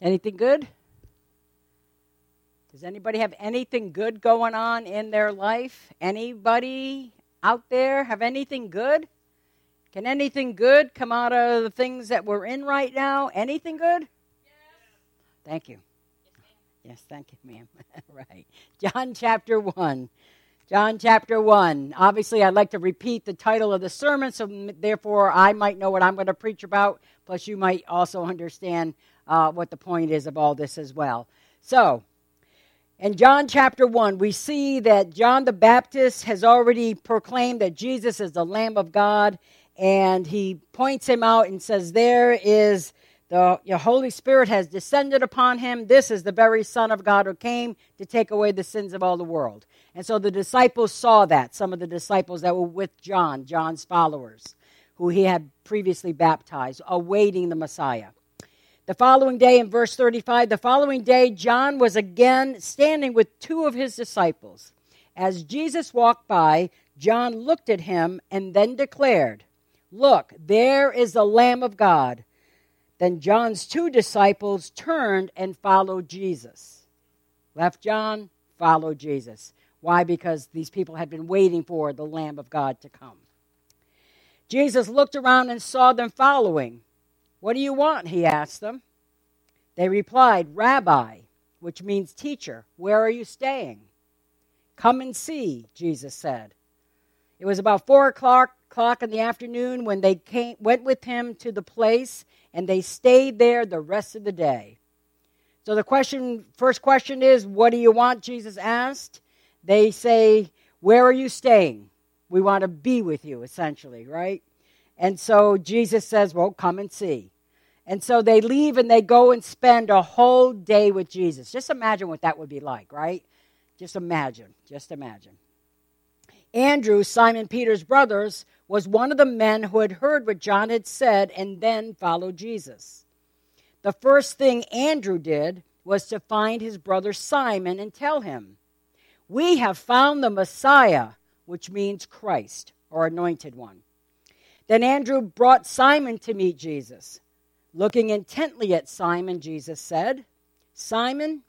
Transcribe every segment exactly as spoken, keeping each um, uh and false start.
Anything good? Does anybody have anything good going on in their life? Anybody out there have anything good? Can anything good come out of the things that we're in right now? Anything good? Yes. Thank you. Yes, thank you, ma'am. Right. John chapter one. John chapter one. Obviously, I'd like to repeat the title of the sermon, so therefore I might know what I'm going to preach about, plus you might also understand uh, what the point is of all this as well. So, in John chapter one, we see that John the Baptist has already proclaimed that Jesus is the Lamb of God, and he points him out and says, there is the, the Holy Spirit has descended upon him. This is the very Son of God who came to take away the sins of all the world. And so the disciples saw that, some of the disciples that were with John, John's followers, who he had previously baptized, awaiting the Messiah. The following day, in verse thirty-five, the following day, John was again standing with two of his disciples. As Jesus walked by, John looked at him and then declared, "Look, there is the Lamb of God." Then John's two disciples turned and followed Jesus. Left John, followed Jesus. Why? Because these people had been waiting for the Lamb of God to come. Jesus looked around and saw them following. "What do you want?" he asked them. They replied, "Rabbi," which means teacher, "where are you staying?" "Come and see," Jesus said. It was about four o'clock, o'clock in the afternoon when they came, went with him to the place, and they stayed there the rest of the day. So the question, first question is, what do you want? Jesus asked. They say, "Where are you staying? We want to be with you," essentially, right? And so Jesus says, "Well, come and see." And so they leave and they go and spend a whole day with Jesus. Just imagine what that would be like, right? Just imagine, just imagine. Andrew, Simon Peter's brothers, was one of the men who had heard what John had said and then followed Jesus. The first thing Andrew did was to find his brother Simon and tell him, "We have found the Messiah," which means Christ, or anointed one. Then Andrew brought Simon to meet Jesus. Looking intently at Simon, Jesus said, "Simon,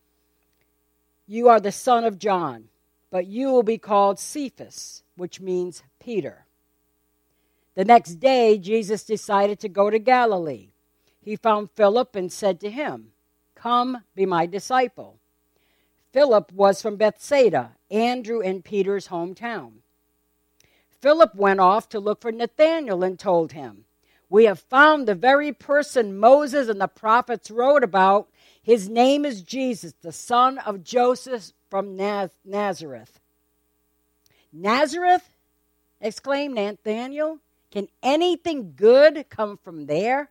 you are the son of John, but you will be called Cephas," which means Peter. The next day, Jesus decided to go to Galilee. He found Philip and said to him, "Come, be my disciple." Philip was from Bethsaida, Andrew and Peter's hometown. Philip went off to look for Nathanael and told him, "We have found the very person Moses and the prophets wrote about. His name is Jesus, the son of Joseph from Naz- Nazareth." "Nazareth?" exclaimed Nathanael. "Can anything good come from there?"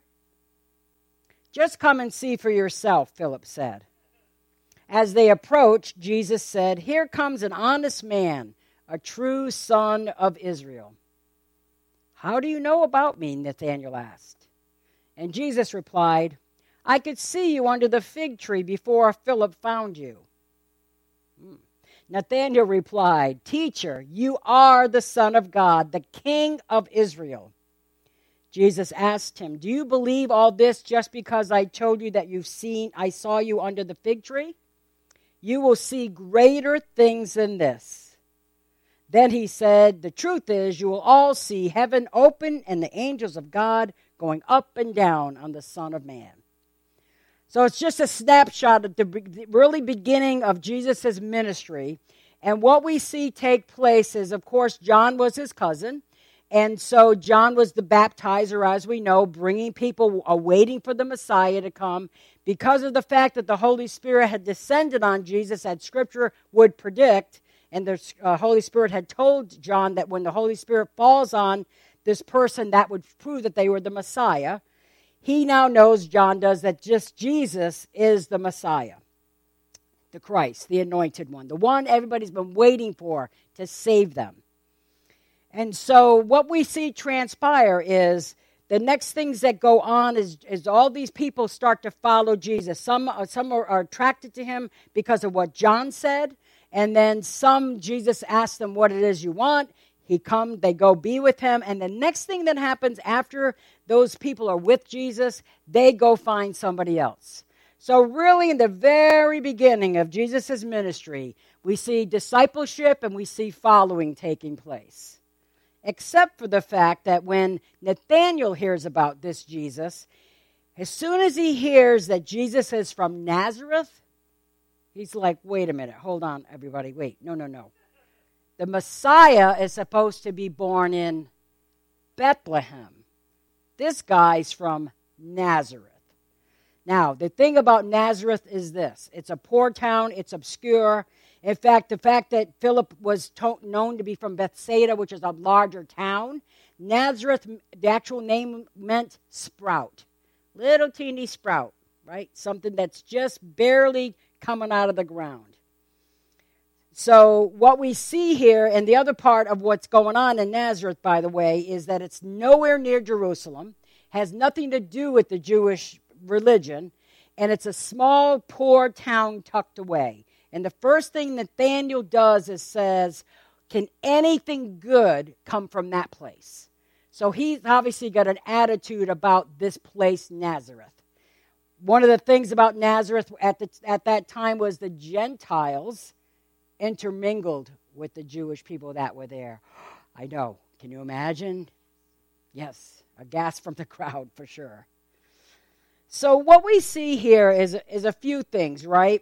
"Just come and see for yourself," Philip said. As they approached, Jesus said, "Here comes an honest man, a true son of Israel." "How do you know about me?" Nathanael asked. And Jesus replied, "I could see you under the fig tree before Philip found you." Hmm. Nathanael replied, "Teacher, you are the Son of God, the King of Israel." Jesus asked him, "Do you believe all this just because I told you that you've seen, I saw you under the fig tree? You will see greater things than this." Then he said, "The truth is, you will all see heaven open and the angels of God going up and down on the Son of Man." So it's just a snapshot of the really beginning of Jesus' ministry. And what we see take place is, of course, John was his cousin. And so John was the baptizer, as we know, bringing people, uh, waiting for the Messiah to come. Because of the fact that the Holy Spirit had descended on Jesus, as Scripture would predict, and the uh, Holy Spirit had told John that when the Holy Spirit falls on this person, that would prove that they were the Messiah. He now knows, John does, that just Jesus is the Messiah, the Christ, the anointed one, the one everybody's been waiting for to save them. And so what we see transpire is the next things that go on is, is all these people start to follow Jesus. Some, some are, are attracted to him because of what John said. And then some, Jesus asks them what it is you want. He come, they go be with him. And the next thing that happens after those people are with Jesus, they go find somebody else. So really in the very beginning of Jesus' ministry, we see discipleship and we see following taking place. Except for the fact that when Nathanael hears about this Jesus, as soon as he hears that Jesus is from Nazareth, he's like, wait a minute, hold on, everybody, wait, no, no, no. The Messiah is supposed to be born in Bethlehem. This guy's from Nazareth. Now, the thing about Nazareth is this. It's a poor town. It's obscure. In fact, the fact that Philip was to- known to be from Bethsaida, which is a larger town, Nazareth, the actual name meant sprout. Little teeny sprout, right? Something that's just barely coming out of the ground. So what we see here, and the other part of what's going on in Nazareth, by the way, is that it's nowhere near Jerusalem, has nothing to do with the Jewish religion, and it's a small, poor town tucked away. And the first thing Nathanael does is says, can anything good come from that place? So he's obviously got an attitude about this place, Nazareth. One of the things about Nazareth at, the, at that time was the Gentiles intermingled with the Jewish people that were there. I know. Can you imagine? Yes, a gasp from the crowd for sure. So what we see here is, is a few things, right?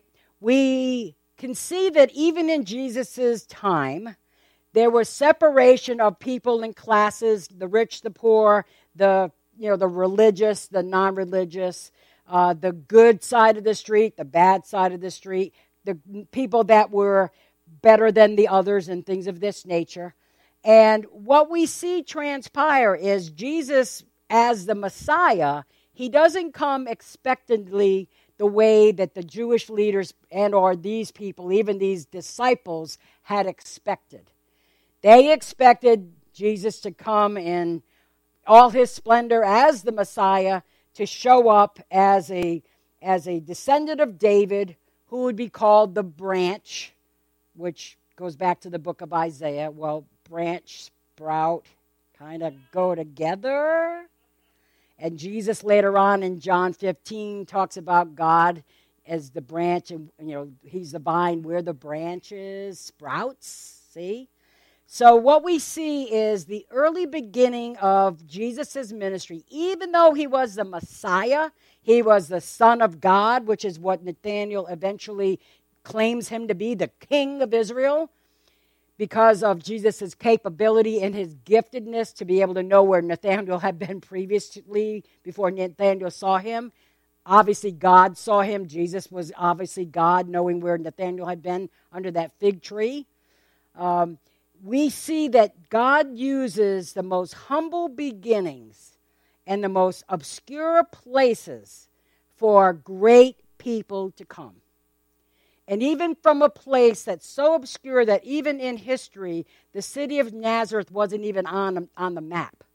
We can see that even in Jesus' time, there was separation of people and classes, the rich, the poor, the you know the religious, the non-religious, uh, the good side of the street, the bad side of the street, the people that were better than the others and things of this nature. And what we see transpire is Jesus as the Messiah, he doesn't come expectantly the way that the Jewish leaders and or these people, even these disciples, had expected. They expected Jesus to come in all his splendor as the Messiah, to show up as a, as a descendant of David who would be called the branch, which goes back to the book of Isaiah. Well, branch, sprout, kind of go together. And Jesus later on in John fifteen talks about God as the branch, and you know he's the vine, we're the branches, sprouts, see? So what we see is the early beginning of Jesus' ministry. Even though he was the Messiah, he was the Son of God, which is what Nathanael eventually claims him to be, the King of Israel, because of Jesus' capability and his giftedness to be able to know where Nathanael had been previously before Nathanael saw him. Obviously, God saw him. Jesus was obviously God, knowing where Nathanael had been under that fig tree. Um, we see that God uses the most humble beginnings and the most obscure places for great people to come. And even from a place that's so obscure that even in history, the city of Nazareth wasn't even on, on the map.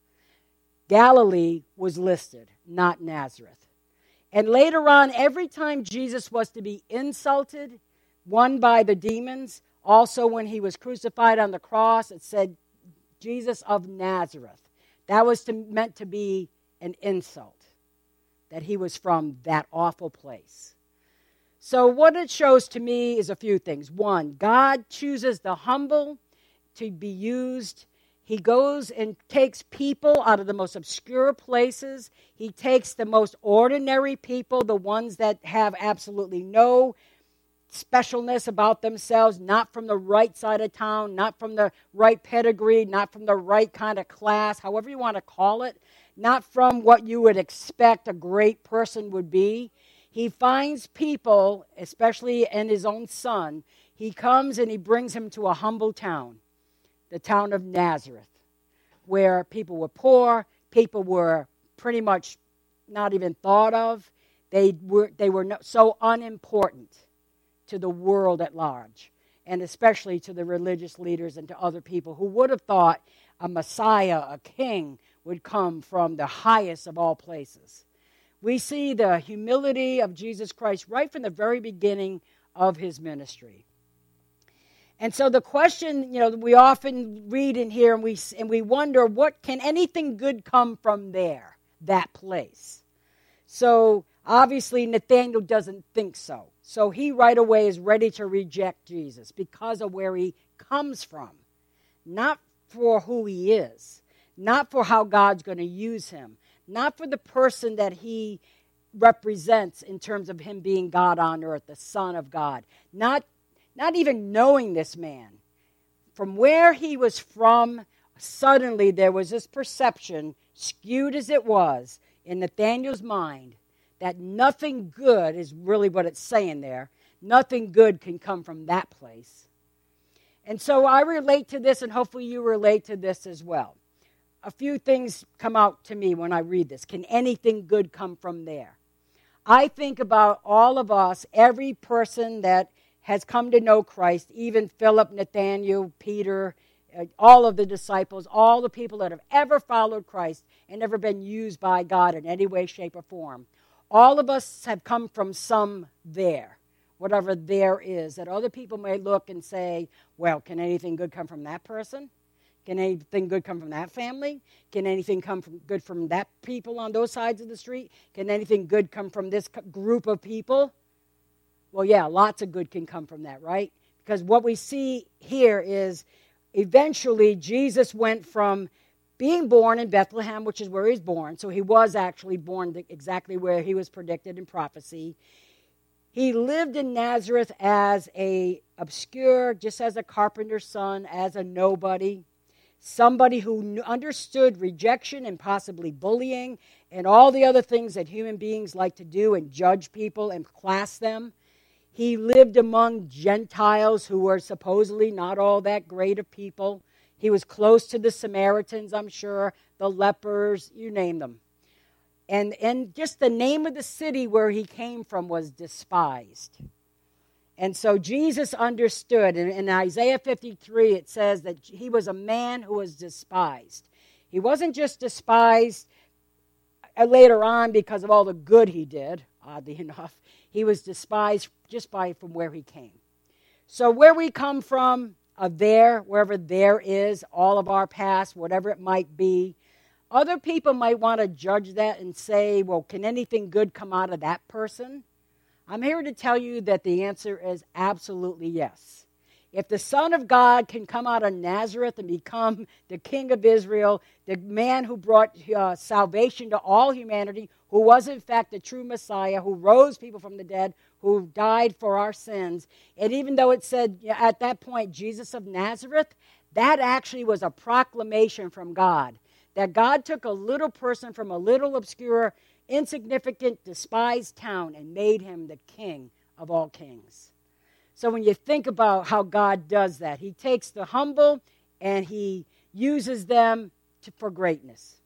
Galilee was listed, not Nazareth. And later on, every time Jesus was to be insulted, one by the demons, also when he was crucified on the cross, it said, Jesus of Nazareth. That was to, meant to be an insult, that he was from that awful place. So what it shows to me is a few things. One, God chooses the humble to be used. He goes and takes people out of the most obscure places. He takes the most ordinary people, the ones that have absolutely no specialness about themselves, not from the right side of town, not from the right pedigree, not from the right kind of class, however you want to call it, not from what you would expect a great person would be. He finds people, especially in his own son, he comes and he brings him to a humble town, the town of Nazareth, where people were poor, people were pretty much not even thought of. They were, they were no, so unimportant to the world at large, and especially to the religious leaders and to other people who would have thought a Messiah, a king, would come from the highest of all places. We see the humility of Jesus Christ right from the very beginning of his ministry. And so the question, you know, we often read in here and we and we wonder, what can anything good come from there, that place? So Obviously, Nathanael doesn't think so. So he right away is ready to reject Jesus because of where he comes from. Not for who he is. Not for how God's going to use him. Not for the person that he represents in terms of him being God on earth, the Son of God. Not, not even knowing this man. From where he was from, suddenly there was this perception, skewed as it was, in Nathanael's mind, that nothing good is really what it's saying there. Nothing good can come from that place. And so I relate to this, and hopefully you relate to this as well. A few things come out to me when I read this. Can anything good come from there? I think about all of us, every person that has come to know Christ, even Philip, Nathanael, Peter, uh, all of the disciples, all the people that have ever followed Christ and ever been used by God in any way, shape, or form. All of us have come from some there, whatever there is, that other people may look and say, well, can anything good come from that person? Can anything good come from that family? Can anything come from good from that people on those sides of the street? Can anything good come from this group of people? Well, yeah, lots of good can come from that, right? Because what we see here is eventually Jesus went from being born in Bethlehem, which is where he was born, so he was actually born exactly where he was predicted in prophecy. He lived in Nazareth as a obscure, just as a carpenter's son, as a nobody, somebody who understood rejection and possibly bullying and all the other things that human beings like to do and judge people and class them. He lived among Gentiles who were supposedly not all that great of people. He was close to the Samaritans, I'm sure, the lepers, you name them. And, and just the name of the city where he came from was despised. And so Jesus understood. In, in Isaiah fifty-three, it says that he was a man who was despised. He wasn't just despised later on because of all the good he did, oddly enough. He was despised just by from where he came. So where we come from, uh, there, wherever there is, all of our past, whatever it might be, other people might want to judge that and say, well, can anything good come out of that person? I'm here to tell you that the answer is absolutely yes. If the Son of God can come out of Nazareth and become the King of Israel, the man who brought uh, salvation to all humanity, who was in fact the true Messiah, who rose people from the dead, who died for our sins, and even though it said at that point, Jesus of Nazareth, that actually was a proclamation from God, that God took a little person from a little obscure, insignificant, despised town and made him the King of all kings. So when you think about how God does that, he takes the humble and he uses them to, for greatness.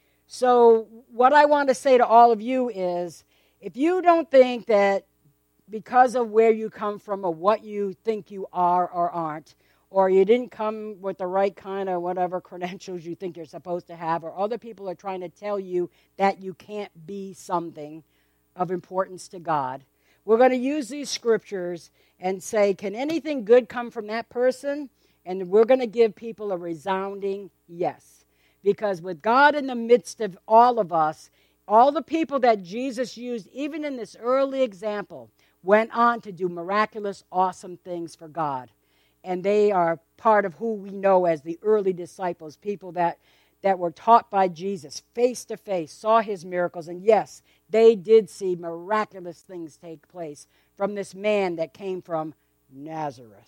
So what I want to say to all of you is, if you don't think that because of where you come from or what you think you are or aren't, or you didn't come with the right kind of whatever credentials you think you're supposed to have, or other people are trying to tell you that you can't be something of importance to God, we're going to use these scriptures and say, can anything good come from that person? And we're going to give people a resounding yes. Because with God in the midst of all of us, all the people that Jesus used, even in this early example, went on to do miraculous, awesome things for God. And they are part of who we know as the early disciples, people that, that were taught by Jesus face to face, saw his miracles. And yes, they did see miraculous things take place from this man that came from Nazareth.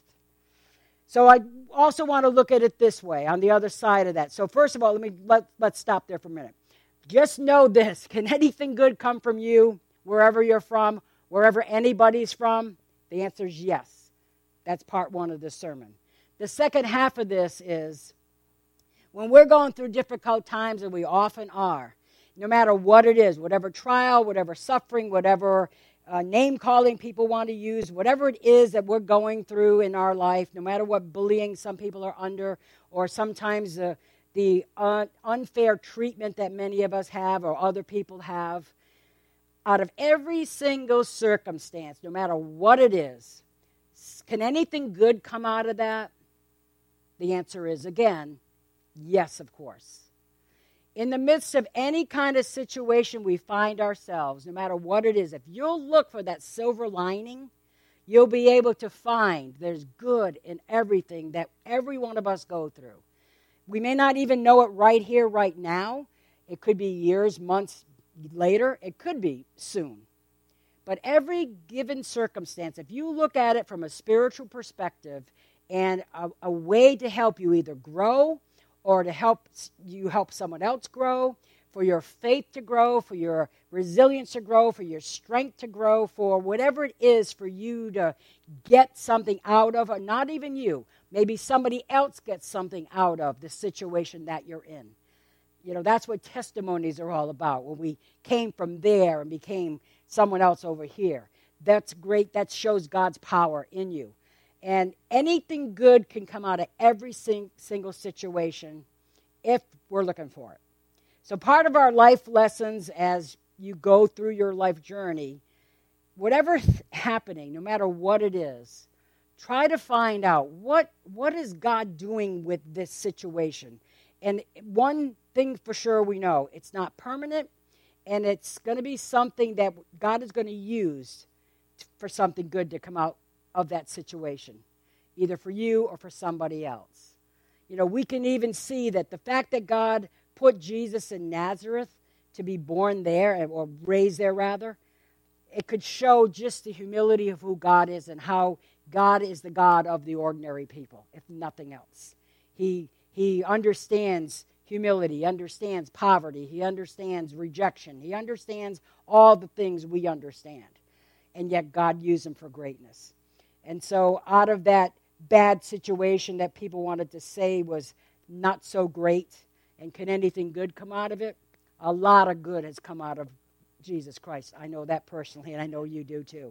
So I also want to look at it this way, on the other side of that. So first of all, let me let, let's stop there for a minute. Just know this. Can anything good come from you, wherever you're from, wherever anybody's from? The answer is yes. That's part one of this sermon. The second half of this is, when we're going through difficult times, and we often are, no matter what it is, whatever trial, whatever suffering, whatever uh, name-calling people want to use, whatever it is that we're going through in our life, no matter what bullying some people are under, or sometimes the, the uh, unfair treatment that many of us have or other people have, out of every single circumstance, no matter what it is, can anything good come out of that? The answer is, again, yes, of course. In the midst of any kind of situation we find ourselves, no matter what it is, if you'll look for that silver lining, you'll be able to find there's good in everything that every one of us go through. We may not even know it right here, right now. It could be years, months later. It could be soon. But every given circumstance, if you look at it from a spiritual perspective and a, a way to help you either grow or to help you help someone else grow, for your faith to grow, for your resilience to grow, for your strength to grow, for whatever it is for you to get something out of, or not even you, maybe somebody else gets something out of the situation that you're in. You know, that's what testimonies are all about, when we came from there and became someone else over here. That's great. That shows God's power in you. And anything good can come out of every sing- single situation if we're looking for it. So part of our life lessons as you go through your life journey, whatever's happening, no matter what it is, try to find out what, what is God doing with this situation. And one thing for sure we know, it's not permanent, and it's going to be something that God is going to use for something good to come out of that situation, either for you or for somebody else. You know, we can even see that the fact that God put Jesus in Nazareth to be born there, or raised there rather, it could show just the humility of who God is and how God is the God of the ordinary people, if nothing else. He, he understands humility, he understands poverty, he understands rejection, he understands all the things we understand. And yet God used him for greatness. And so out of that bad situation that people wanted to say was not so great, and can anything good come out of it? A lot of good has come out of Jesus Christ. I know that personally, and I know you do too.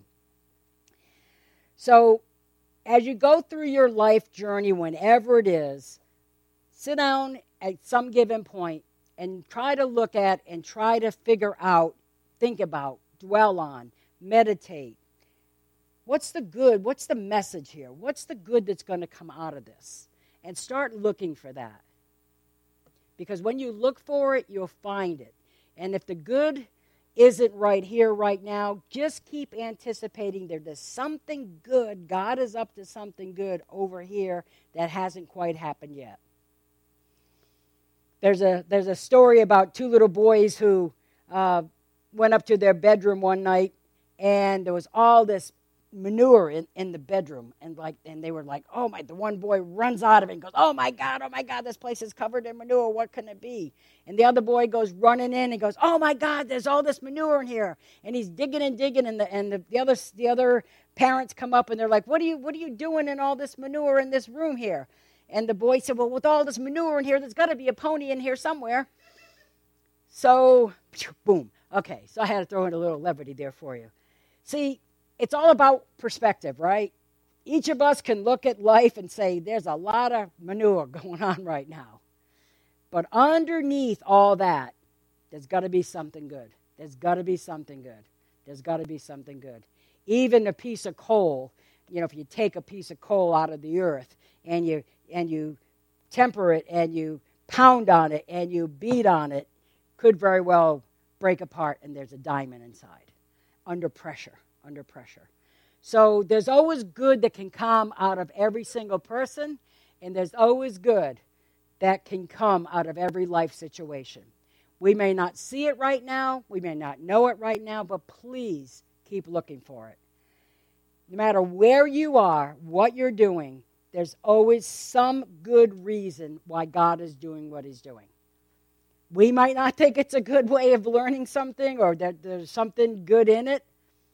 So as you go through your life journey, whenever it is, sit down at some given point and try to look at and try to figure out, think about, dwell on, meditate. What's the good? What's the message here? What's the good that's going to come out of this? And start looking for that. Because when you look for it, you'll find it. And if the good isn't right here, right now, just keep anticipating there's something good. God is up to something good over here that hasn't quite happened yet. There's a, there's a story about two little boys who uh, went up to their bedroom one night, and there was all this manure in, in the bedroom, and like and they were like, oh my, the one boy runs out of it and goes, oh my God, oh my God, this place is covered in manure, what can it be? And the other boy goes running in and goes, oh my God, there's all this manure in here. And he's digging and digging, and the and the, the other the other parents come up and they're like, what are you what are you doing in all this manure in this room here? And the boy said, well, with all this manure in here, there's got to be a pony in here somewhere. So boom. Okay, so I had to throw in a little levity there for you. See, it's all about perspective, right? Each of us can look at life and say, there's a lot of manure going on right now. But underneath all that, there's got to be something good. There's got to be something good. There's got to be something good. Even a piece of coal, you know, if you take a piece of coal out of the earth and you and you temper it and you pound on it and you beat on it, could very well break apart and there's a diamond inside, under pressure. under pressure. So there's always good that can come out of every single person, and there's always good that can come out of every life situation. We may not see it right now, we may not know it right now, but please keep looking for it. No matter where you are, what you're doing, there's always some good reason why God is doing what he's doing. We might not think it's a good way of learning something or that there's something good in it,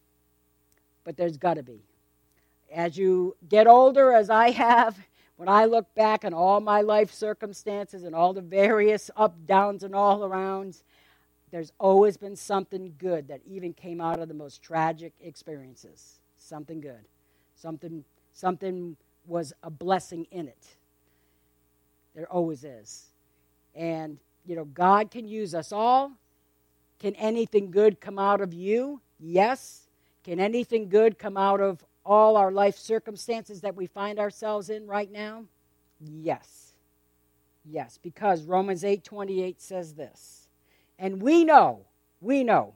but there's got to be. As you get older, as I have, when I look back on all my life circumstances and all the various up, downs, and all arounds, there's always been something good that even came out of the most tragic experiences. Something good. Something, something was a blessing in it. There always is. And, you know, God can use us all. Can anything good come out of you? Yes. Can anything good come out of all our life circumstances that we find ourselves in right now? Yes. Yes, because Romans eight twenty-eight says this. And we know, we know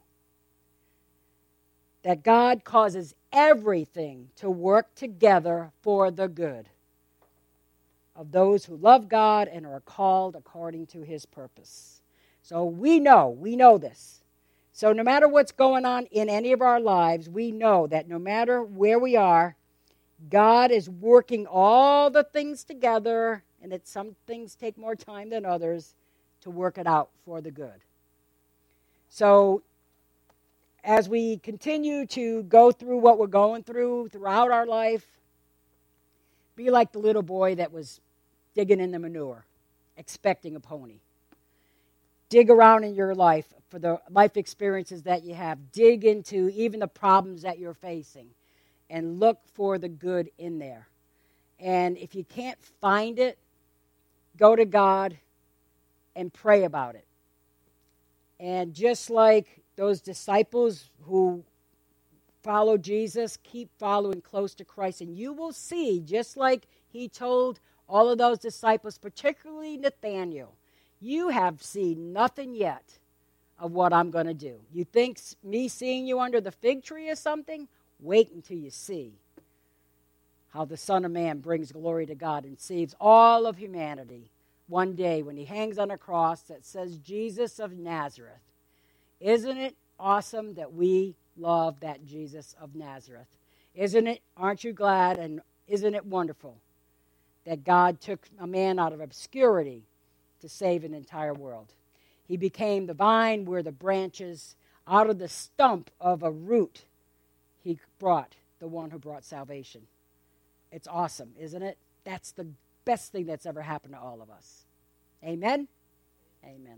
that God causes everything to work together for the good of those who love God and are called according to his purpose. So we know, we know this. So no matter what's going on in any of our lives, we know that no matter where we are, God is working all the things together, and that some things take more time than others to work it out for the good. So as we continue to go through what we're going through throughout our life, be like the little boy that was digging in the manure, expecting a pony. Dig around in your life for the life experiences that you have. Dig into even the problems that you're facing and look for the good in there. And if you can't find it, go to God and pray about it. And just like those disciples who follow Jesus, keep following close to Christ, and you will see, just like he told all of those disciples, particularly Nathanael, you have seen nothing yet of what I'm going to do. You think me seeing you under the fig tree is something? Wait until you see how the Son of Man brings glory to God and saves all of humanity one day when he hangs on a cross that says Jesus of Nazareth. Isn't it awesome that we love that Jesus of Nazareth? Isn't it, aren't you glad, and isn't it wonderful that God took a man out of obscurity to save an entire world? He became the vine, we're the branches. Out of the stump of a root, he brought the one who brought salvation. It's awesome, isn't it? That's the best thing that's ever happened to all of us. Amen? Amen.